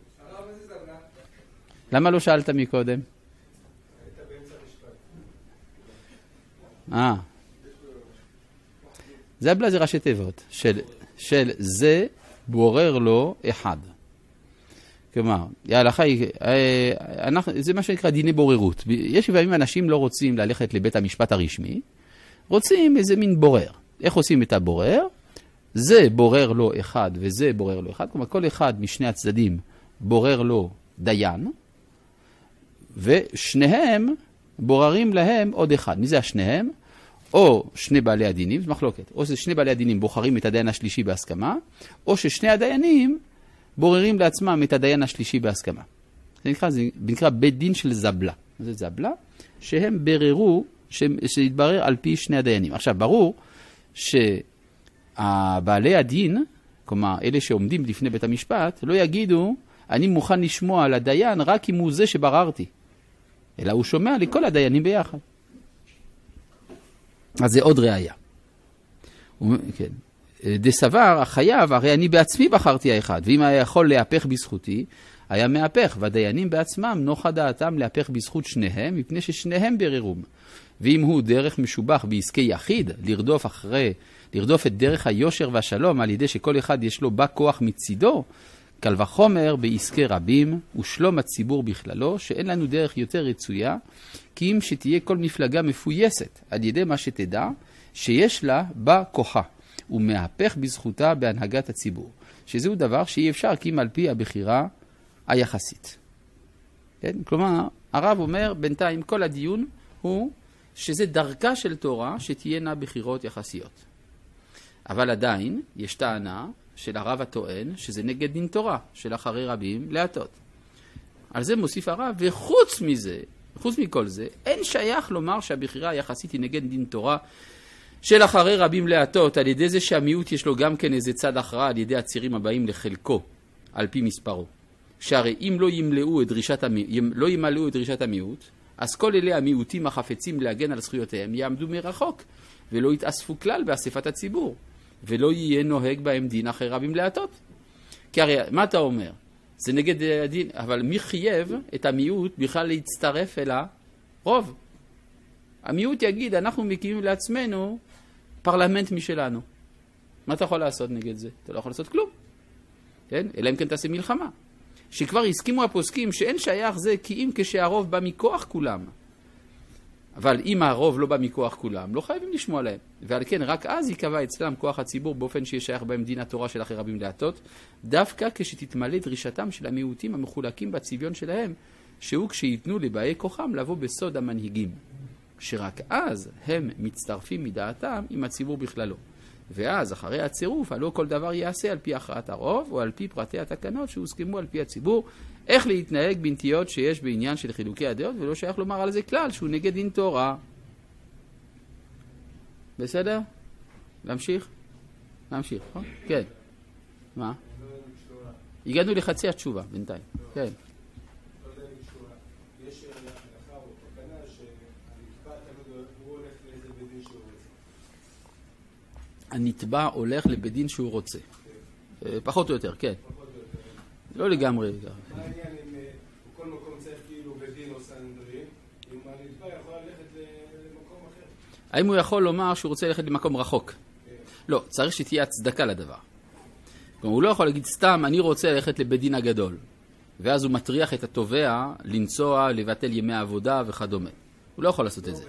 למה לא שאלת מקודם? אה. זבלה זה ראשי תיבות של, של זה בורר לו אחד. כלומר, ההלכה היא, אנחנו, זה מה שנקרא דיני בוררות. יש לפעמים אנשים לא רוצים ללכת לבית המשפט הרשמי, רוצים איזה מין בורר. איך עושים את הבורר? זה בורר לו אחד וזה בורר לו אחד. כלומר, כל אחד משני הצדדים בורר לו דיין, ושניהם בוררים להם עוד אחד. מי זה השניהם? או שני בעלי הדינים, זה מחלוקת. או ששני בעלי הדינים בוחרים את הדיין השלישי בהסכמה, או ששני הדיינים בוררים לעצמם את הדיין השלישי בהסכמה. זה נקרא, זה נקרא בית דין של זבלה. זה זבלה, שהם בררו, שהתברר על פי שני הדיינים. עכשיו, ברור שהבעלי הדין, כלומר, אלה שעומדים לפני בית המשפט, לא יגידו, אני מוכן לשמוע על הדיין רק אם הוא זה שבררתי. אלא הוא שומע לכל הדיינים ביחד. אז זה עוד ראיה. כן. דסבר, החייב, הרי אני בעצמי בחרתי האחד, ואם היה יכול להפך בזכותי, היה מהפך, והדיינים בעצמם נוחה דעתם להפך בזכות שניהם, מפני ששניהם בררום. ואם הוא דרך משובח בעסקי יחיד, לרדוף אחרי, לרדוף את דרך היושר והשלום, על ידי שכל אחד יש לו בא כוח מצידו, קל וחומר בעסקי רבים, ושלום הציבור בכללו, שאין לנו דרך יותר רצויה, כי אם שתהיה כל מפלגה מפויסת, על ידי מה שתדע, שיש לה בא כוחה, ומהפך בזכותה בהנהגת הציבור. שזהו דבר שאי אפשר, כי אם על פי הבחירה היחסית. כן? כלומר, הרב אומר, בינתיים כל הדיון הוא שזה דרכה של תורה שתהיינה בחירות יחסיות. אבל עדיין יש טענה של הרב הטוען שזה נגד דין תורה של אחרי רבים להטות. על זה מוסיף הרב, וחוץ מזה, חוץ מכל זה, אין שייך לומר שהבחירה היחסית היא נגד דין תורה של אחרי רבים להטות, על ידי זה שהמיעוט יש לו גם כן איזה צד הכרעה על ידי הצירים הבאים לחלקו, על פי מספרו. שהרי אם לא ימלאו את דרישת, המי... לא ימלאו את דרישת המיעוט, אז כל אלה המיעוטים החפצים להגן על זכויותיהם יעמדו מרחוק, ולא יתאספו כלל באספת הציבור, ולא יהיה נוהג בהם דין אחרי רבים להטות. כי הרי, מה אתה אומר? זה נגד הדין, אבל מי חייב את המיעוט בכלל להצטרף אל הרוב? המיעוט יגיד, אנחנו מקימים לעצמנו פרלמנט משלנו. מה אתה יכול לעשות נגד זה? אתה לא יכול לעשות כלום. כן? אלא אם כן תעשה מלחמה. שכבר הסכימו הפוסקים שאין שייך זה כי אם כשהרוב בא מכוח כולם. אבל אם הרוב לא בא מכוח כולם, לא חייבים לשמוע להם. ועל כן, רק אז יקבע אצלם כוח הציבור באופן שישייך בהם דין התורה של אחרי רבים להטות, דווקא כשתתמלא דרישתם של המיעוטים המחולקים בצביון שלהם, שהוא כשיתנו לבאי כוחם לבוא בסוד המנהיגים. שרק אז הם מצטרפים מדעתם עם הציבור בכללו. ואז אחרי הצירוף, הלא כל דבר יעשה על פי הכרעת הרוב, או על פי פרטי התקנות שהוסכמו על פי הציבור, איך להתנהג בנטיות שיש בעניין של חילוקי הדעות, ולא שייך לומר על זה כלל שהוא נגד דין תורה. בסדר? להמשיך? להמשיך, נכון? כן. מה? הגענו לחצי התשובה בינתיים. כן. יש הלכה או תקנה שהנתבע תמיד הוא הולך לאיזה בדין שהוא רוצה. הנתבע הולך לבדין שהוא רוצה. פחות או יותר, כן. לא לגמרי. מה העניין אם בכל מקום צריך כאילו בדין או סנהדרין, אם הנתבע יכול ללכת למקום אחר? האם הוא יכול לומר שהוא רוצה ללכת למקום רחוק? לא, צריך שתהיה הצדקה לדבר. הוא לא יכול להגיד סתם, אני רוצה ללכת לבדין הגדול. ואז הוא מטריח את התובע לנסוע, לבטל ימי העבודה וכדומה. הוא לא יכול לעשות את זה.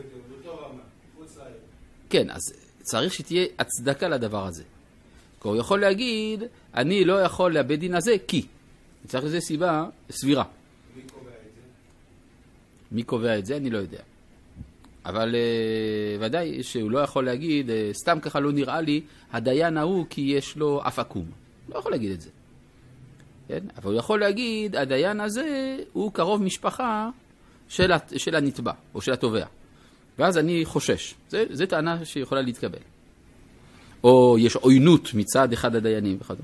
כן, אז צריך שתהיה הצדקה לדבר הזה. הוא יכול להגיד, אני לא יכול לבית דין הזה, כי. צריך לזה סיבה סבירה. מי קובע את זה? מי קובע את זה? אני לא יודע. אבל uh, ודאי שהוא לא יכול להגיד, uh, סתם ככה לא נראה לי, הדיין ההוא כי יש לו אף עקום. לא יכול להגיד את זה. כן? אבל הוא יכול להגיד, הדיין הזה הוא קרוב משפחה של, של הנתבע, או של התובע. ואז אני חושש. זה, זה טענה שיכולה להתקבל. או יש עוינות מצד אחד הדיינים וכדומה.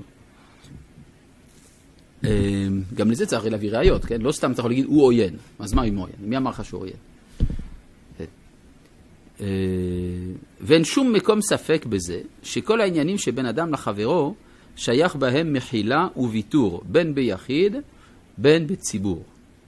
גם לזה צריך להביא ראיות, כן? לא סתם אתה יכול להגיד, הוא עוין. אז מה אם הוא עוין? מי אמר לך שהוא עוין? ואין שום מקום ספק בזה, שכל העניינים שבין אדם לחברו, שייך בהם מחילה וביטור, בין ביחיד, בין בציבור.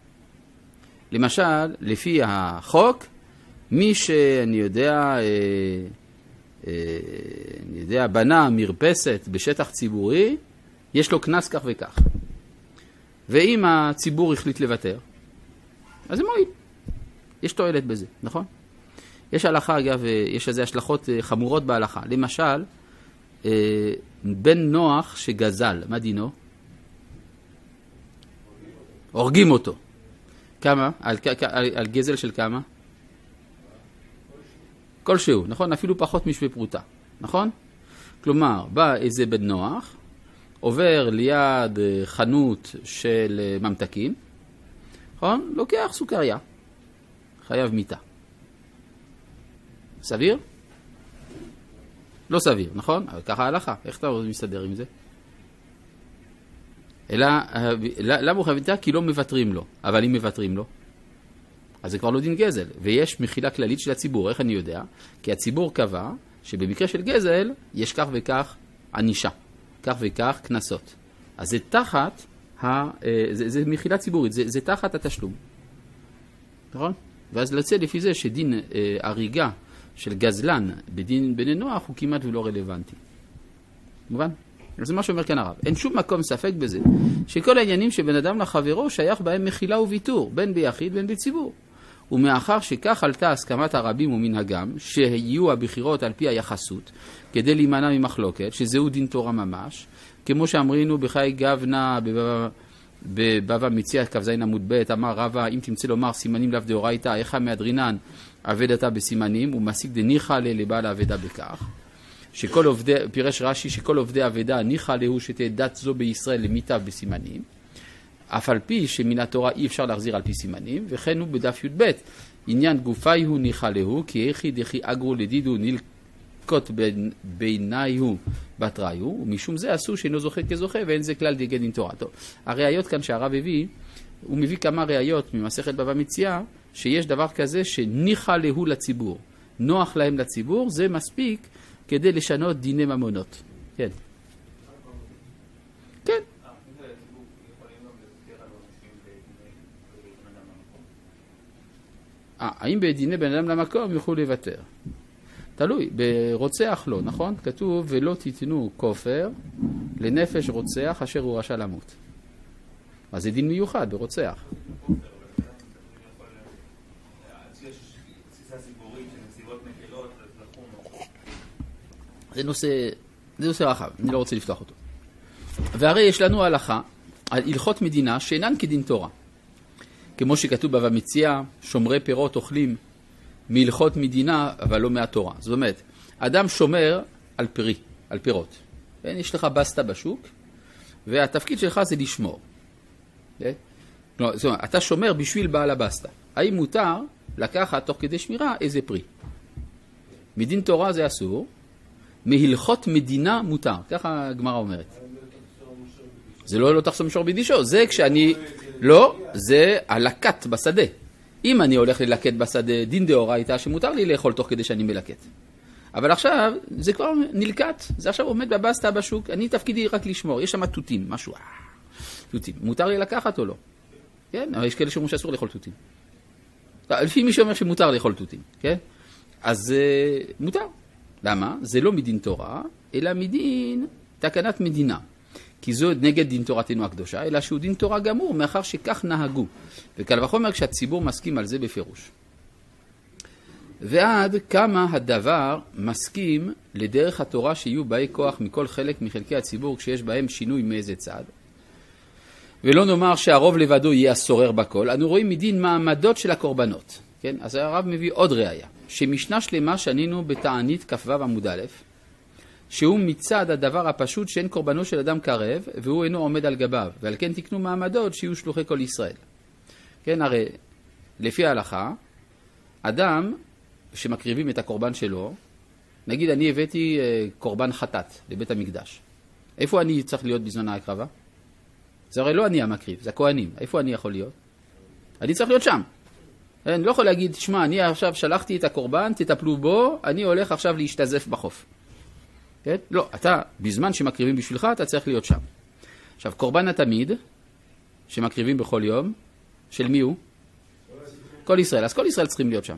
למשל, לפי החוק, מי שאני יודע, אה, אה, אני יודע, בנה מרפסת בשטח ציבורי, יש לו כנס כך וכך. ואם הציבור החליט לוותר, אז זה מועיל. יש תועלת בזה, נכון? יש הלכה, אגב, יש איזה השלכות חמורות בהלכה. למשל, בן נוח שגזל, מה דינו? הורגים אותו. כמה? על, על, על גזל של כמה? כלשהו, נכון? אפילו פחות משווה פרוטה, נכון? כלומר, בא איזה בן נוח, עובר ליד חנות של ממתקים, נכון? לוקח סוכריה, חייב מיטה. סביר? לא סביר, נכון? אבל ככה ההלכה. איך אתה מסתדר עם זה? אלא, למה הוא חייב מיטה? כי לא מבטרים לו. אבל אם מבטרים לו, אז זה כבר לא דין גזל. ויש מחילה כללית של הציבור. איך אני יודע? כי הציבור קבע שבמקרה של גזל יש כך וכך ענישה. כך וכך כנסות. אז זה תחת, ה, זה, זה מחילה ציבורית, זה, זה תחת התשלום. נכון? ואז לצא לפי זה שדין אה, הריגה של גזלן בדין בני נוח הוא כמעט ולא רלוונטי. מובן? זה מה שאומר כאן הרב. אין שום מקום ספק בזה, שכל העניינים שבין אדם לחברו שייך בהם מחילה וויתור, בין ביחיד בין בציבור. ומאחר שכך עלתה הסכמת הרבים ומנהגם, שיהיו הבחירות על פי היחסות, כדי להימנע ממחלוקת, שזהו דין תורה ממש, כמו שאמרינו בחי גבנה, בבבא מציעא כ"ז עמוד ב', אמר רבא, אם תמצא לומר סימנים לאו דאורייתא, איכה מהדרינן אבדתה בסימנים, ומסיק דניחא לבעל האבדה בכך. שכל עובדי, פירש רש"י שכל עובדי אבדה ניחא להו שתהיה דת זו בישראל למיטב בסימנים, אף על פי שמן התורה אי אפשר להחזיר על פי סימנים, וכן הוא בדף י"ב, עניין גופי הוא ניחא להו, כי איכי דכי אגרו לדידו נלקות בעיני הוא בתראי הוא, ומשום זה עשו שאינו זוכה כזוכה, ואין זה כלל דיגי דין תורה. טוב, הראיות כאן שהרב הביא, הוא מביא כמה ראיות ממסכת בבא מציעא, שיש דבר כזה שניחא להו לציבור, נוח להם לציבור, זה מספיק כדי לשנות דיני ממונות. כן. כן. אה, האם בדיני בן אדם למקום יוכלו לוותר? תלוי, ברוצח לא, נכון? כתוב, ולא תיתנו כופר לנפש רוצח אשר הוא רשע למות. אז זה דין מיוחד ברוצח. זה נושא, זה נושא רחב, אני לא רוצה לפתוח אותו. והרי יש לנו הלכה על הלכות מדינה שאינן כדין תורה. כמו שכתוב בבא מציעא, שומרי פירות אוכלים מהלכות מדינה, אבל לא מהתורה. זאת אומרת, אדם שומר על פרי, על פירות. יש לך בסטה בשוק, והתפקיד שלך זה לשמור. זאת אומרת, אתה שומר בשביל בעל הבסטה. האם מותר לקחת תוך כדי שמירה איזה פרי? מדין תורה זה אסור, מהלכות מדינה מותר. ככה הגמרא אומרת. זה לא לא תחסום משור בדישו, זה כשאני... לא, זה הלקט בשדה. אם אני הולך ללקט בשדה, דין דאורייתא שמותר לי לאכול תוך כדי שאני מלקט. אבל עכשיו, זה כבר נלקט, זה עכשיו עומד בבסטה בשוק, אני תפקידי רק לשמור, יש שם תותים, משהו, תותים. מותר לי לקחת או לא? כן, אבל יש כאלה שאומרים שאסור לאכול תותים. לפי מי שאומר שמותר לאכול תותים, כן? אז מותר. למה? זה לא מדין תורה, אלא מדין תקנת מדינה. כי זו נגד דין תורתנו הקדושה, אלא שהוא דין תורה גמור, מאחר שכך נהגו. וקל וחומר כשהציבור מסכים על זה בפירוש. ועד כמה הדבר מסכים לדרך התורה שיהיו באי כוח מכל חלק מחלקי הציבור, כשיש בהם שינוי מאיזה צד. ולא נאמר שהרוב לבדו יהיה הסורר בכל, אנו רואים מדין מעמדות של הקורבנות. כן? אז הרב מביא עוד ראיה, שמשנה שלמה שנינו בתענית כ"ו עמוד א', שהוא מצד הדבר הפשוט שאין קורבנו של אדם קרב, והוא אינו עומד על גביו, ועל כן תקנו מעמדות שיהיו שלוחי כל ישראל. כן, הרי לפי ההלכה, אדם שמקריבים את הקורבן שלו, נגיד אני הבאתי קורבן חטאת לבית המקדש. איפה אני צריך להיות בזמן ההקרבה? זה הרי לא אני המקריב, זה הכהנים. איפה אני יכול להיות? אני צריך להיות שם. אני לא יכול להגיד, שמע, אני עכשיו שלחתי את הקורבן, תטפלו בו, אני הולך עכשיו להשתזף בחוף. כן? לא, אתה, בזמן שמקריבים בשבילך, אתה צריך להיות שם. עכשיו, קורבן התמיד, שמקריבים בכל יום, של מי הוא? כל ישראל. אז כל ישראל צריכים להיות שם.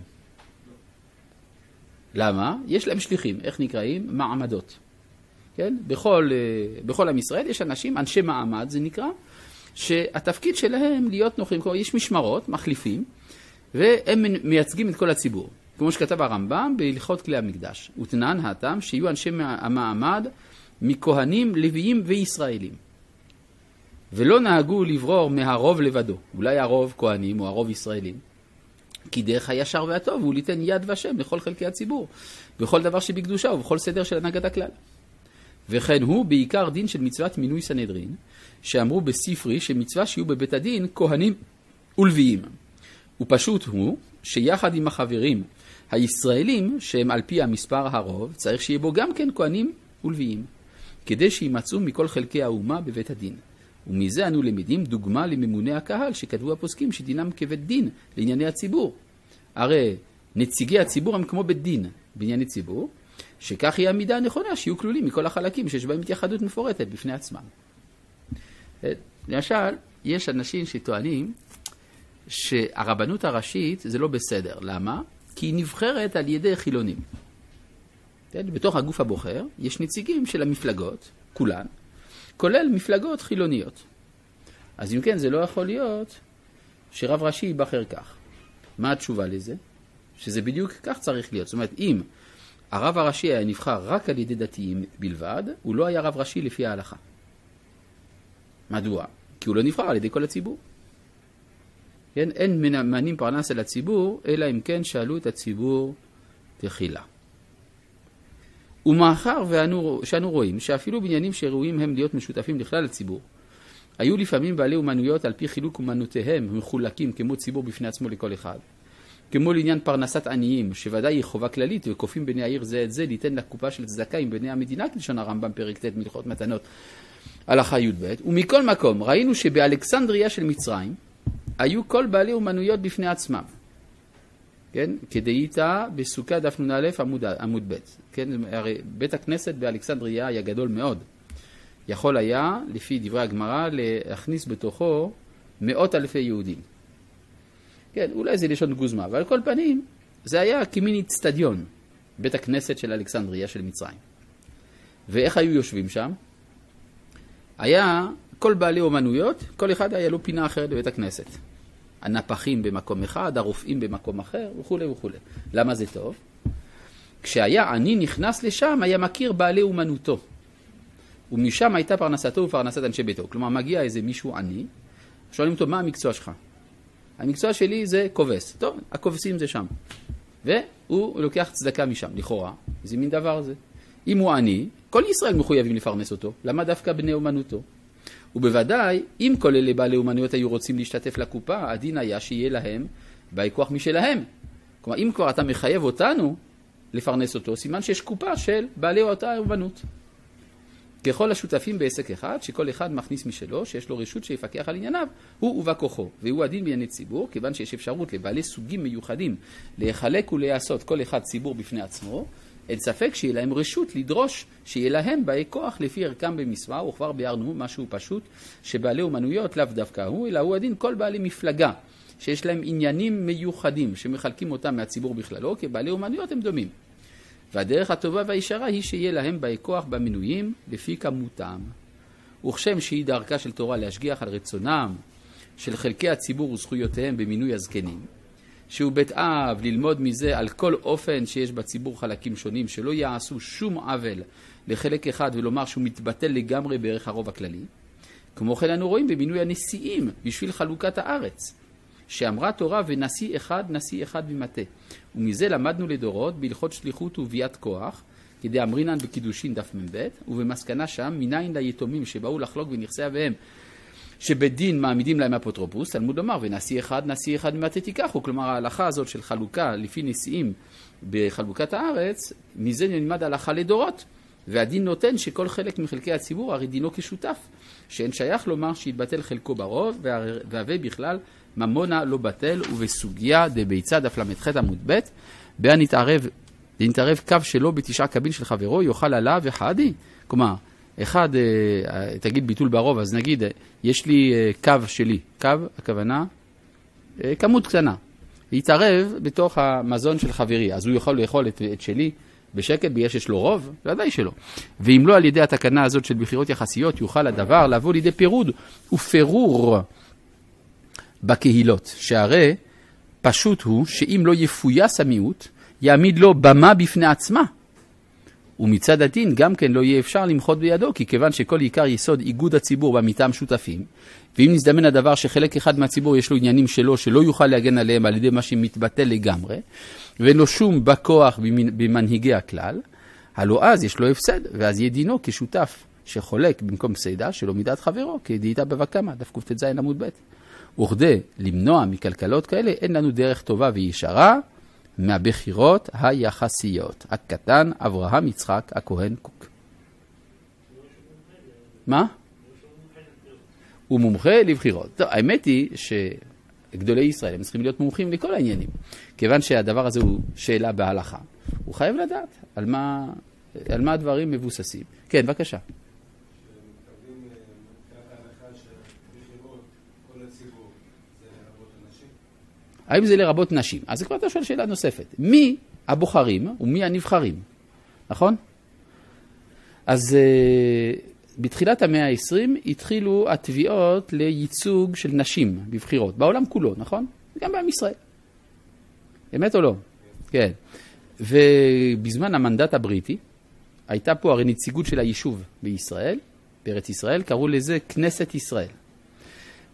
למה? יש להם שליחים. איך נקראים? מעמדות. כן? בכל, בכל עם ישראל יש אנשים, אנשי מעמד, זה נקרא, שהתפקיד שלהם להיות נוחים. יש משמרות, מחליפים, והם מייצגים את כל הציבור. כמו שכתב הרמב"ם בהלכות כלי המקדש. ותנן הטעם שיהיו אנשי המעמד מכהנים, לוויים וישראלים. ולא נהגו לברור מהרוב לבדו. אולי הרוב כהנים או הרוב ישראלים. כי דרך הישר והטוב הוא ליתן יד ושם לכל חלקי הציבור. בכל דבר שבקדושה ובכל סדר של הנהגת הכלל. וכן הוא בעיקר דין של מצוות מינוי סנהדרין, שאמרו בספרי שמצווה שיהיו בבית הדין כהנים ולוויים. ופשוט הוא שיחד עם החברים הישראלים, שהם על פי המספר הרוב, צריך שיהיה בו גם כן כהנים ולוויים, כדי שימצאו מכל חלקי האומה בבית הדין. ומזה אנו למדים דוגמה לממוני הקהל שכתבו הפוסקים שדינם כבית דין לענייני הציבור. הרי נציגי הציבור הם כמו בית דין בענייני ציבור, שכך היא המידה הנכונה שיהיו כלולים מכל החלקים שיש בהם התייחדות מפורטת בפני עצמם. למשל, יש אנשים שטוענים שהרבנות הראשית זה לא בסדר. למה? כי היא נבחרת על ידי חילונים. בתוך הגוף הבוחר יש נציגים של המפלגות, כולן, כולל מפלגות חילוניות. אז אם כן, זה לא יכול להיות שרב ראשי ייבחר כך. מה התשובה לזה? שזה בדיוק כך צריך להיות. זאת אומרת, אם הרב הראשי היה נבחר רק על ידי דתיים בלבד, הוא לא היה רב ראשי לפי ההלכה. מדוע? כי הוא לא נבחר על ידי כל הציבור. כן? אין ממנים פרנס על הציבור, אלא אם כן שאלו את הציבור תחילה. ומאחר ואנו, שאנו רואים שאפילו בניינים שראויים הם להיות משותפים לכלל הציבור, היו לפעמים בעלי אומנויות על פי חילוק אומנותיהם מחולקים כמו ציבור בפני עצמו לכל אחד, כמו לעניין פרנסת עניים, שוודאי היא חובה כללית וכופים בני העיר זה את זה ליתן לקופה של צדקה עם בני המדינה, כלשון הרמב"ם פרק ט' מלכות מתנות הלכה י"ב. ומכל מקום ראינו שבאלכסנדריה של מצרים היו כל בעלי אומנויות בפני עצמם. כן? כדאיתה בסוכה דף נ"א עמוד, עמוד ב'. כן? הרי בית הכנסת באלכסנדריה היה גדול מאוד. יכול היה, לפי דברי הגמרא, להכניס בתוכו מאות אלפי יהודים. כן, אולי זה לשון גוזמה, אבל על כל פנים, זה היה כמין אצטדיון, בית הכנסת של אלכסנדריה של מצרים. ואיך היו יושבים שם? היה כל בעלי אומנויות, כל אחד היה לו פינה אחרת בבית הכנסת. הנפחים במקום אחד, הרופאים במקום אחר, וכו' וכו'. למה זה טוב? כשהיה עני נכנס לשם, היה מכיר בעלי אומנותו. ומשם הייתה פרנסתו ופרנסת אנשי ביתו. כלומר, מגיע איזה מישהו עני, שואלים אותו, מה המקצוע שלך? המקצוע שלי זה כובס. טוב, הכובסים זה שם. והוא לוקח צדקה משם, לכאורה. זה מין דבר זה. אם הוא עני, כל ישראל מחויבים לפרנס אותו. למה דווקא בני אומנותו? ובוודאי, אם כל אלה בעלי אומנויות היו רוצים להשתתף לקופה, הדין היה שיהיה להם באי כוח משלהם. כלומר, אם כבר אתה מחייב אותנו לפרנס אותו, סימן שיש קופה של בעלי אותה אומנות. ככל השותפים בעסק אחד, שכל אחד מכניס משלו, שיש לו רשות שיפקח על ענייניו, הוא ובא כוחו. והוא הדין בענייני ציבור, כיוון שיש אפשרות לבעלי סוגים מיוחדים להיחלק ולעשות כל אחד ציבור בפני עצמו, אין ספק שיהיה להם רשות לדרוש שיהיה להם באי כוח לפי ערכם במספר, וכבר ביארנו משהו פשוט, שבעלי אומנויות לאו דווקא הוא, אלא הוא הדין כל בעלי מפלגה, שיש להם עניינים מיוחדים, שמחלקים אותם מהציבור בכללו, כי בעלי אומנויות הם דומים. והדרך הטובה והישרה היא שיהיה להם באי כוח במינויים לפי כמותם. וכשם שהיא דרכה של תורה להשגיח על רצונם של חלקי הציבור וזכויותיהם במינוי הזקנים, שהוא בית אב ללמוד מזה על כל אופן שיש בציבור חלקים שונים, שלא יעשו שום עוול לחלק אחד ולומר שהוא מתבטל לגמרי בערך הרוב הכללי. כמו כן אנו רואים במינוי הנשיאים בשביל חלוקת הארץ, שאמרה תורה ונשיא אחד, נשיא אחד במטה. ומזה למדנו לדורות בהלכות שליחות וביאת כוח, כדי אמרינן בקידושין דף מ"ב, ובמסקנה שם מניין ליתומים שבאו לחלוק בנכסי אביהם, שבדין מעמידים להם אפוטרופוס, תלמוד לומר ונשיא אחד, נשיא אחד במטה תיקחו. כלומר ההלכה הזאת של חלוקה לפי נשיאים בחלוקת הארץ, מזה נלמד ההלכה לדורות. והדין נותן שכל חלק מחלקי הציבור הרי דינו כשותף, שאין שייך לומר שהתבטל חלקו ברוב, והווה בכלל ממונה לא בטל, ובסוגיה דביצה דף למ"ח עמוד ב', בה נתערב, נתערב קו שלו בתשעה קבין של חברו, יוכל עליו וחדי. כלומר, אחד, תגיד ביטול ברוב, אז נגיד, יש לי קו שלי, קו, הכוונה, כמות קטנה, יתערב בתוך המזון של חברי, אז הוא יכול לאכול את, את שלי בשקט, בגלל שיש לו רוב, ודאי שלא. ואם לא על ידי התקנה הזאת של בחירות יחסיות, יוכל הדבר לבוא לידי פירוד ופירור בקהילות, שהרי פשוט הוא שאם לא יפויס המיעוט, יעמיד לו במה בפני עצמה. ומצד הדין גם כן לא יהיה אפשר למחות בידו, כי כיוון שכל עיקר יסוד איגוד הציבור במטעם שותפים, ואם נזדמן הדבר שחלק אחד מהציבור יש לו עניינים שלו שלא יוכל להגן עליהם על ידי מה שמתבטל לגמרי, ואין לו שום בכוח במנהיגי הכלל, הלא אז יש לו הפסד, ואז יהיה דינו כשותף שחולק במקום סיידה שלא מידת חברו, כדאיתה בבקמה, דף קט"ז עמוד ב'. וכדי למנוע מקלקלות כאלה, אין לנו דרך טובה וישרה מהבחירות היחסיות. הקטן, אברהם יצחק, הכהן קוק. מה? הוא מומחה לבחירות. טוב, האמת היא שגדולי ישראל הם צריכים להיות מומחים לכל העניינים. כיוון שהדבר הזה הוא שאלה בהלכה. הוא חייב לדעת על מה, על מה הדברים מבוססים. כן, בבקשה. האם זה לרבות נשים? אז זה כבר אתה שואל שאלה נוספת. מי הבוחרים ומי הנבחרים? נכון? אז uh, בתחילת המאה ה-עשרים התחילו התביעות לייצוג של נשים בבחירות. בעולם כולו, נכון? גם בעם ישראל. אמת או לא? כן. ובזמן המנדט הבריטי, הייתה פה הרי נציגות של היישוב בישראל, בארץ ישראל, קראו לזה כנסת ישראל.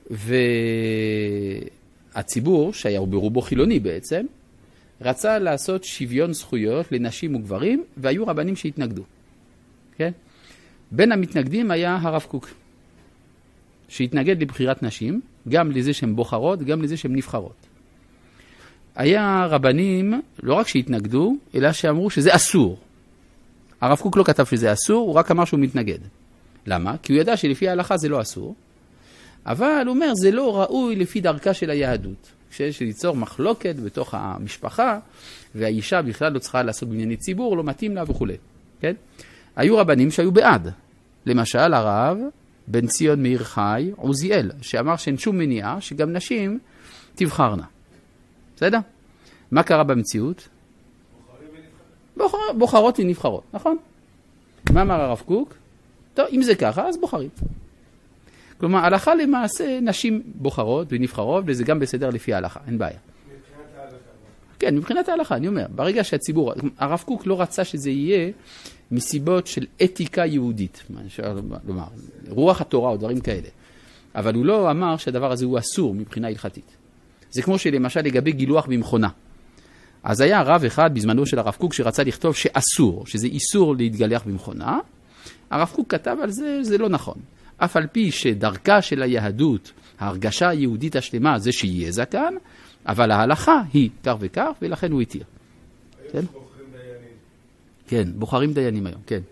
והציבור, שהיה ברובו חילוני בעצם, רצה לעשות שוויון זכויות לנשים וגברים, והיו רבנים שהתנגדו. כן? בין המתנגדים היה הרב קוק, שהתנגד לבחירת נשים, גם לזה שהן בוחרות, גם לזה שהן נבחרות. היה רבנים, לא רק שהתנגדו, אלא שאמרו שזה אסור. הרב קוק לא כתב שזה אסור, הוא רק אמר שהוא מתנגד. למה? כי הוא ידע שלפי ההלכה זה לא אסור, אבל הוא אומר, זה לא ראוי לפי דרכה של היהדות. כשיש ליצור מחלוקת בתוך המשפחה, והאישה בכלל לא צריכה לעשות בענייני ציבור, לא מתאים לה וכו'. כן? היו רבנים שהיו בעד. למשל, הרב בן ציון מאיר חי, עוזיאל, שאמר שאין שום מניעה שגם נשים תבחרנה. בסדר? מה קרה במציאות? בוחר, בוחרות ונבחרות, נכון? מה אמר הרב קוק? טוב, אם זה ככה, אז בוחרים. כלומר, הלכה למעשה, נשים בוחרות ונבחרות, וזה גם בסדר לפי ההלכה, אין בעיה. מבחינת ההלכה. כן, מבחינת ההלכה, אני אומר. ברגע שהציבור, הרב קוק לא רצה שזה יהיה מסיבות של אתיקה יהודית, כלומר, רוח התורה או דברים כאלה. אבל הוא לא אמר שהדבר הזה הוא אסור מבחינה הלכתית. זה כמו שלמשל לגבי גילוח במכונה. אז היה רב אחד בזמנו של הרב קוק שרצה לכתוב שאסור, שזה איסור להתגלח במכונה. הרב קוק כתב על זה, זה לא נכון. אף על פי שדרכה של היהדות, ההרגשה היהודית השלמה, זה שיהיה זקן, אבל ההלכה היא כך וכך, ולכן הוא התיר. היום בוחרים דיינים. כן, בוחרים דיינים היום, כן. אין,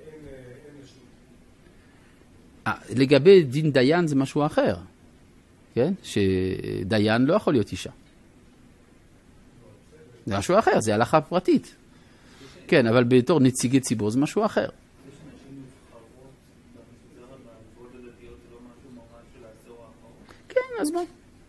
אין נשים. לגבי דין דיין זה משהו אחר. כן? שדיין לא יכול להיות אישה. זה משהו אחר, זה הלכה פרטית. כן, אבל בתור נציגי ציבור זה משהו אחר. כן, אז מה?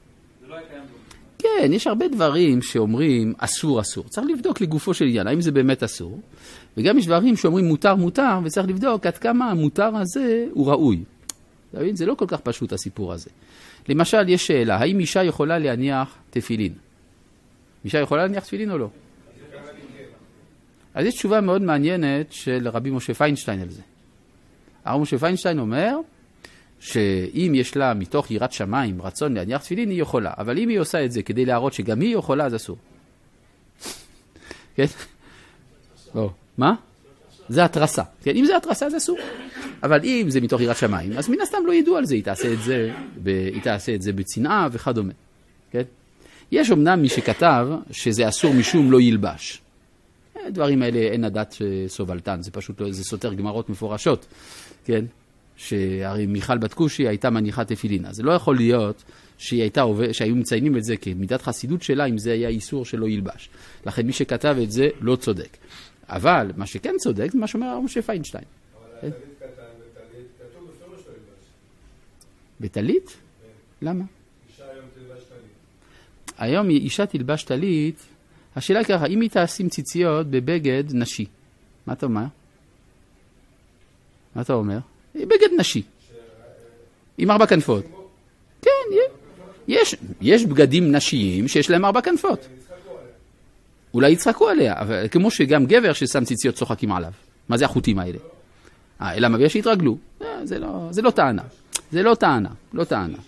כן, יש הרבה דברים שאומרים אסור, אסור. צריך לבדוק לגופו של עניין, האם זה באמת אסור. וגם יש דברים שאומרים מותר, מותר, וצריך לבדוק עד כמה המותר הזה הוא ראוי. זה לא כל כך פשוט הסיפור הזה. למשל, יש שאלה, האם אישה יכולה להניח תפילין? אישה יכולה להניח תפילין או לא? אז יש תשובה מאוד מעניינת של רבי משה פיינשטיין על זה. הרב משה פיינשטיין אומר שאם יש לה מתוך יראת שמיים רצון להניח תפילין, היא יכולה. אבל אם היא עושה את זה כדי להראות שגם היא יכולה, אז אסור. כן? לא. מה? זה התרסה. כן? אם זה התרסה, זה אסור. אבל אם זה מתוך יראת שמיים, אז מן הסתם לא ידעו על זה. היא תעשה את זה, ב... היא תעשה את זה בצנעה וכדומה. כן? יש אמנם מי שכתב שזה אסור משום לא ילבש. הדברים האלה אין הדת סובלתן, זה פשוט לא, זה סותר גמרות מפורשות. כן? שהרי מיכל בת כושי הייתה מניחה תפילין. אז זה לא יכול להיות שהיא הייתה, שהיו מציינים את זה כמידת חסידות שלה, אם זה היה איסור שלא ילבש. לכן מי שכתב את זה לא צודק. אבל מה שכן צודק זה מה שאומר הרב משה פיינשטיין. אבל הטלית קטן וטלית, כתוב בפירוש לא ילבש. בטלית? למה? אישה היום תלבש טלית. היום אישה תלבש טלית, השאלה היא ככה, אם היא תשים ציציות בבגד נשי, מה אתה אומר? מה אתה אומר? בגד נשי, עם ארבע כנפות. כן, יש, יש בגדים נשיים שיש להם ארבע כנפות. אולי יצחקו עליה, אבל כמו שגם גבר ששם ציציות צוחקים עליו. מה זה החוטים האלה? אה, אלא מביא שהתרגלו. זה לא, זה לא טענה. זה לא טענה, לא טענה.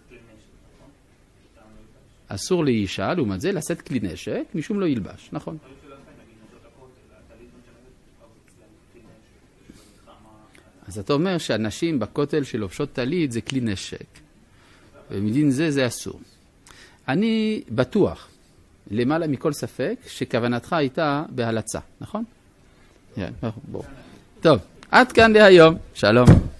אסור לאישה, לעומת זה, לשאת כלי נשק, משום לא ילבש, נכון. אז אתה אומר שאנשים בכותל שלובשות טלית זה כלי נשק. ומדין זה, זה אסור. אני בטוח, למעלה מכל ספק, שכוונתך הייתה בהלצה, נכון? בוא. טוב, עד כאן להיום. שלום.